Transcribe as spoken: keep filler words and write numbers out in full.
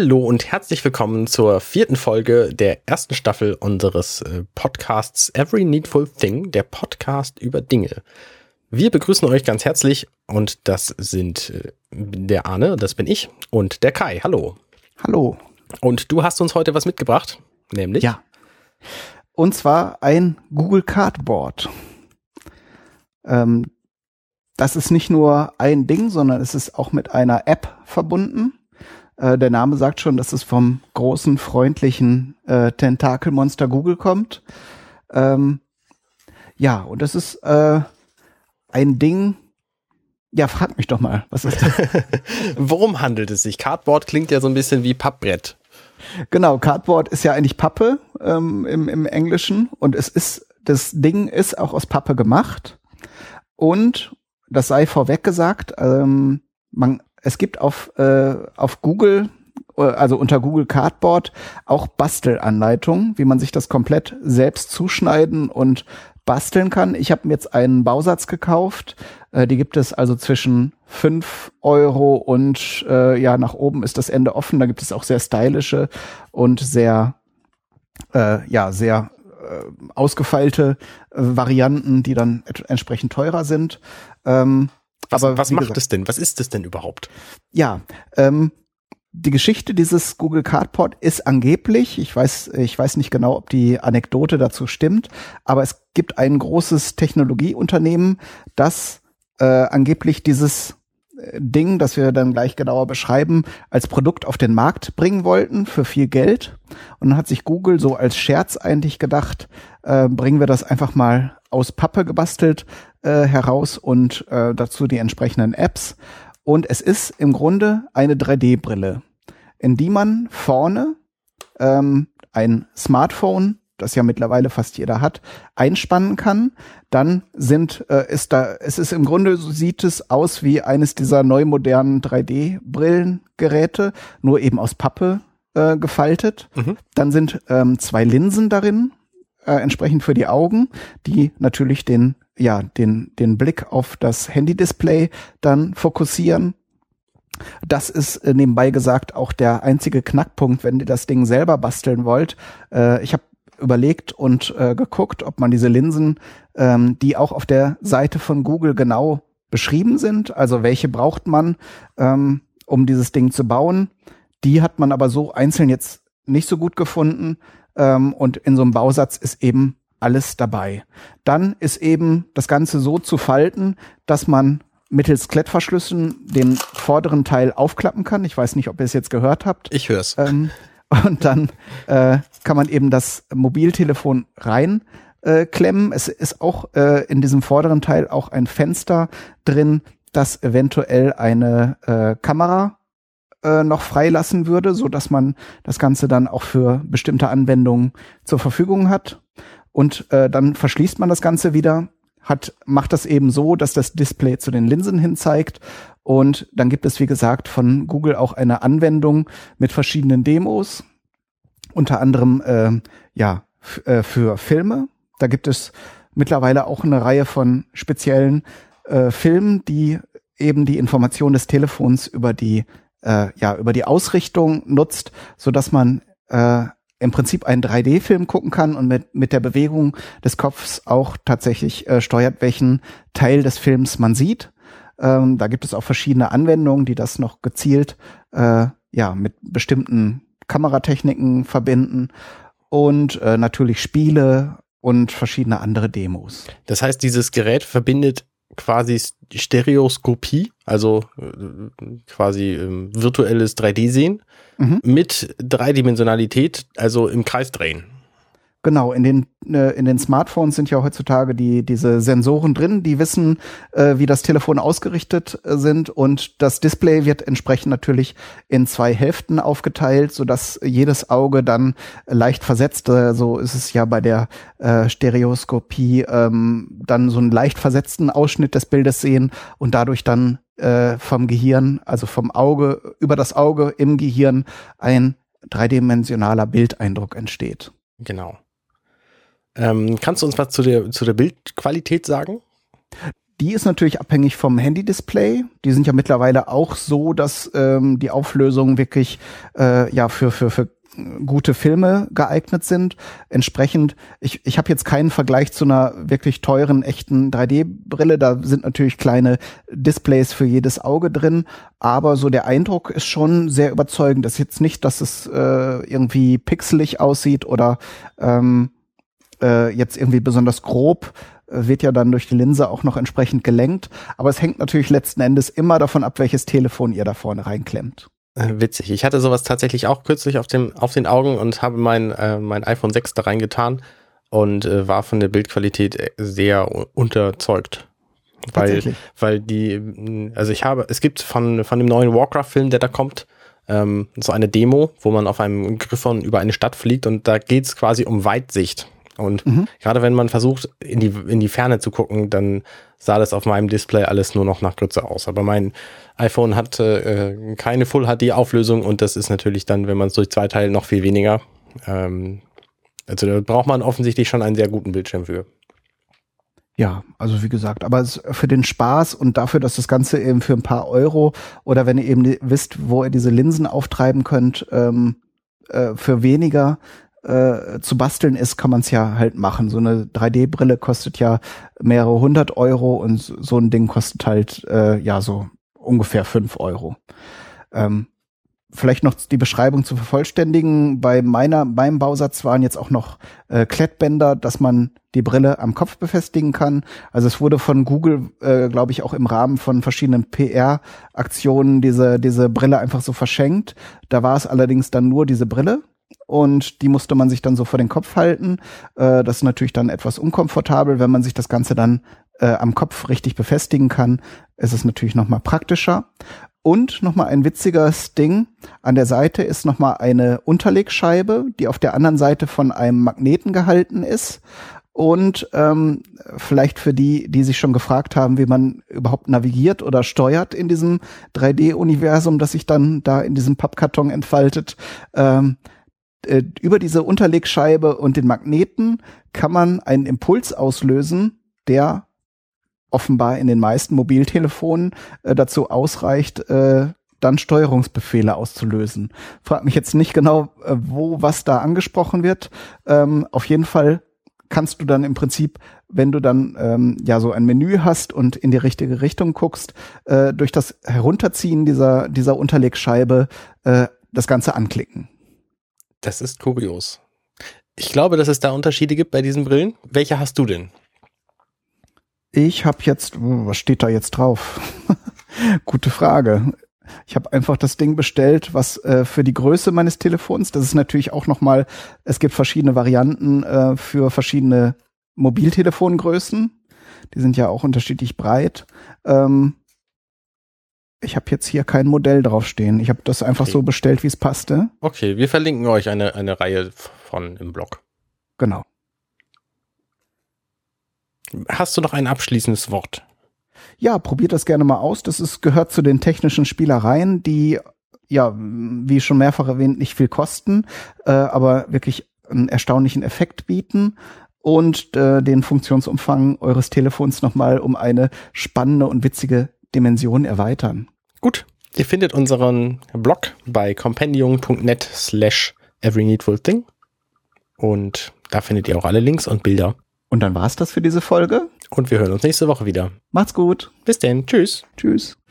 Hallo und herzlich willkommen zur vierten Folge der ersten Staffel unseres äh, Podcasts Every Needful Thing, der Podcast über Dinge. Wir begrüßen euch ganz herzlich und das sind äh, der Arne, das bin ich, und der Kai. Hallo. Hallo. Und du hast uns heute was mitgebracht, nämlich? Ja. Und zwar ein Google Cardboard. Ähm, das ist nicht nur ein Ding, sondern es ist auch mit einer App verbunden. Äh, der Name sagt schon, dass es vom großen, freundlichen äh, Tentakelmonster Google kommt. Ähm, ja, und das ist äh, ein Ding. Ja, frag mich doch mal, was ist das? Worum handelt es sich? Cardboard klingt ja so ein bisschen wie Pappbrett. Genau, Cardboard ist ja eigentlich Pappe ähm, im, im Englischen und es ist, das Ding ist auch aus Pappe gemacht und das sei vorweg gesagt, ähm, man, es gibt auf, äh, auf Google, also unter Google Cardboard auch Bastelanleitungen, wie man sich das komplett selbst zuschneiden und basteln kann. Ich habe mir jetzt einen Bausatz gekauft. Äh, die gibt es also zwischen fünf Euro und äh, ja, nach oben ist das Ende offen. Da gibt es auch sehr stylische und sehr, äh, ja, sehr äh, ausgefeilte äh, Varianten, die dann et- entsprechend teurer sind. Ähm, Was, aber was wie macht gesagt, es denn? Was ist es denn überhaupt? Ja, ähm, die Geschichte dieses Google Cardboard ist angeblich, ich weiß, ich weiß nicht genau, ob die Anekdote dazu stimmt, aber es gibt ein großes Technologieunternehmen, das äh, angeblich dieses Ding, das wir dann gleich genauer beschreiben, als Produkt auf den Markt bringen wollten für viel Geld. Und dann hat sich Google so als Scherz eigentlich gedacht, äh, bringen wir das einfach mal aus Pappe gebastelt äh, heraus und äh, dazu die entsprechenden Apps. Und es ist im Grunde eine drei D-Brille, in die man vorne ähm, ein Smartphone, das ja mittlerweile fast jeder hat, einspannen kann. Dann sind äh, ist da, es ist im Grunde, so sieht es aus wie eines dieser neu modernen drei D-Brillengeräte, nur eben aus Pappe äh, gefaltet. Mhm. Dann sind ähm, zwei Linsen darin, äh, entsprechend für die Augen, die natürlich den ja, den, den Blick auf das Handy-Display dann fokussieren. Das ist äh, nebenbei gesagt auch der einzige Knackpunkt, wenn ihr das Ding selber basteln wollt. Äh, ich habe überlegt und äh, geguckt, ob man diese Linsen, ähm, die auch auf der Seite von Google genau beschrieben sind, also welche braucht man, ähm, um dieses Ding zu bauen. Die hat man aber so einzeln jetzt nicht so gut gefunden. Ähm, und in so einem Bausatz ist eben alles dabei. Dann ist eben das Ganze so zu falten, dass man mittels Klettverschlüssen den vorderen Teil aufklappen kann. Ich weiß nicht, ob ihr es jetzt gehört habt. Ich hör's. Ähm, und dann äh, kann man eben das Mobiltelefon rein äh, klemmen. Es ist auch äh, in diesem vorderen Teil auch ein Fenster drin, das eventuell eine äh, Kamera äh, noch freilassen würde, so dass man das Ganze dann auch für bestimmte Anwendungen zur Verfügung hat. Und äh, dann verschließt man das Ganze wieder, hat macht das eben so, dass das Display zu den Linsen hin zeigt. Und dann gibt es, wie gesagt, von Google auch eine Anwendung mit verschiedenen Demos, unter anderem äh, ja f- äh, für Filme. Da gibt es mittlerweile auch eine Reihe von speziellen äh, Filmen, die eben die Information des Telefons über die äh, ja über die Ausrichtung nutzt, so dass man äh, im Prinzip einen drei D-Film gucken kann und mit mit der Bewegung des Kopfs auch tatsächlich äh, steuert, welchen Teil des Films man sieht. Ähm, da gibt es auch verschiedene Anwendungen, die das noch gezielt äh, ja mit bestimmten Kameratechniken verbinden und äh, natürlich Spiele und verschiedene andere Demos. Das heißt, dieses Gerät verbindet quasi Stereoskopie, also äh, quasi äh, virtuelles drei D-Sehen, mhm. mit Dreidimensionalität, also im Kreis drehen. Genau, in den äh, in den Smartphones sind ja heutzutage die diese Sensoren drin, die wissen, äh, wie das Telefon ausgerichtet äh, sind, und das Display wird entsprechend natürlich in zwei Hälften aufgeteilt, so dass jedes Auge dann leicht versetzt, äh, so ist es ja bei der äh, Stereoskopie, ähm, dann so einen leicht versetzten Ausschnitt des Bildes sehen und dadurch dann äh, vom Gehirn, also vom Auge über das Auge im Gehirn ein dreidimensionaler Bildeindruck entsteht. Genau. Ähm, kannst du uns was zu der, zu der Bildqualität sagen? Die ist natürlich abhängig vom Handy-Display. Die sind ja mittlerweile auch so, dass ähm, die Auflösungen wirklich äh, ja für für für gute Filme geeignet sind. Entsprechend, ich ich habe jetzt keinen Vergleich zu einer wirklich teuren, echten drei D-Brille. Da sind natürlich kleine Displays für jedes Auge drin, aber so der Eindruck ist schon sehr überzeugend. Das ist jetzt nicht, dass es äh, irgendwie pixelig aussieht oder ähm, äh, jetzt irgendwie besonders grob, äh, wird ja dann durch die Linse auch noch entsprechend gelenkt. Aber es hängt natürlich letzten Endes immer davon ab, welches Telefon ihr da vorne reinklemmt. Witzig. Ich hatte sowas tatsächlich auch kürzlich auf dem auf den Augen und habe mein äh, mein iPhone sechs da reingetan und äh, war von der Bildqualität sehr unterzeugt. Weil weil die also ich habe es gibt von von dem neuen Warcraft-Film, der da kommt, ähm, so eine Demo, wo man auf einem Griffon über eine Stadt fliegt und da geht's quasi um Weitsicht. Und mhm. gerade wenn man versucht, in die in die Ferne zu gucken, dann sah das auf meinem Display alles nur noch nach Grütze aus. Aber mein iPhone hat äh, keine Full-H D-Auflösung und das ist natürlich dann, wenn man es durch zwei teilt, noch viel weniger. Ähm, also da braucht man offensichtlich schon einen sehr guten Bildschirm für. Ja, also wie gesagt, aber es für den Spaß und dafür, dass das Ganze eben für ein paar Euro oder wenn ihr eben wisst, wo ihr diese Linsen auftreiben könnt, ähm, äh, für weniger Äh, zu basteln ist, kann man es ja halt machen. So eine drei D-Brille kostet ja mehrere hundert Euro und so ein Ding kostet halt äh, ja so ungefähr fünf Euro. Ähm, vielleicht noch die Beschreibung zu vervollständigen. Bei meiner meinem Bausatz waren jetzt auch noch äh, Klettbänder, dass man die Brille am Kopf befestigen kann. Also es wurde von Google, äh, glaube ich, auch im Rahmen von verschiedenen P R-Aktionen diese diese Brille einfach so verschenkt. Da war es allerdings dann nur diese Brille. Und die musste man sich dann so vor den Kopf halten. Äh, das ist natürlich dann etwas unkomfortabel. Wenn man sich das Ganze dann äh, am Kopf richtig befestigen kann, ist es natürlich nochmal praktischer. Und nochmal ein witziges Ding. An der Seite ist nochmal eine Unterlegscheibe, die auf der anderen Seite von einem Magneten gehalten ist. Und ähm, vielleicht für die, die sich schon gefragt haben, wie man überhaupt navigiert oder steuert in diesem drei D-Universum, das sich dann da in diesem Pappkarton entfaltet, ähm, über diese Unterlegscheibe und den Magneten kann man einen Impuls auslösen, der offenbar in den meisten Mobiltelefonen äh, dazu ausreicht, äh, dann Steuerungsbefehle auszulösen. Frag mich jetzt nicht genau, äh, wo was da angesprochen wird. Ähm, auf jeden Fall kannst du dann im Prinzip, wenn du dann ähm, ja so ein Menü hast und in die richtige Richtung guckst, äh, durch das Herunterziehen dieser dieser Unterlegscheibe äh, das Ganze anklicken. Das ist kurios. Ich glaube, dass es da Unterschiede gibt bei diesen Brillen. Welche hast du denn? Ich habe jetzt, was steht da jetzt drauf? Gute Frage. Ich habe einfach das Ding bestellt, was äh, für die Größe meines Telefons, das ist natürlich auch nochmal, es gibt verschiedene Varianten äh, für verschiedene Mobiltelefongrößen. Die sind ja auch unterschiedlich breit. Ähm, Ich habe jetzt hier kein Modell draufstehen. Ich habe das einfach okay. so bestellt, wie es passte. Okay, wir verlinken euch eine, eine Reihe von im Blog. Genau. Hast du noch ein abschließendes Wort? Ja, probiert das gerne mal aus. Das ist, gehört zu den technischen Spielereien, die, ja, wie schon mehrfach erwähnt, nicht viel kosten, äh, aber wirklich einen erstaunlichen Effekt bieten und äh, den Funktionsumfang eures Telefons nochmal um eine spannende und witzige Dimension erweitern. Gut, ihr findet unseren Blog bei compendium.net slash every needful thing und da findet ihr auch alle Links und Bilder. Und dann war's das für diese Folge. Und wir hören uns nächste Woche wieder. Macht's gut. Bis denn. Tschüss. Tschüss.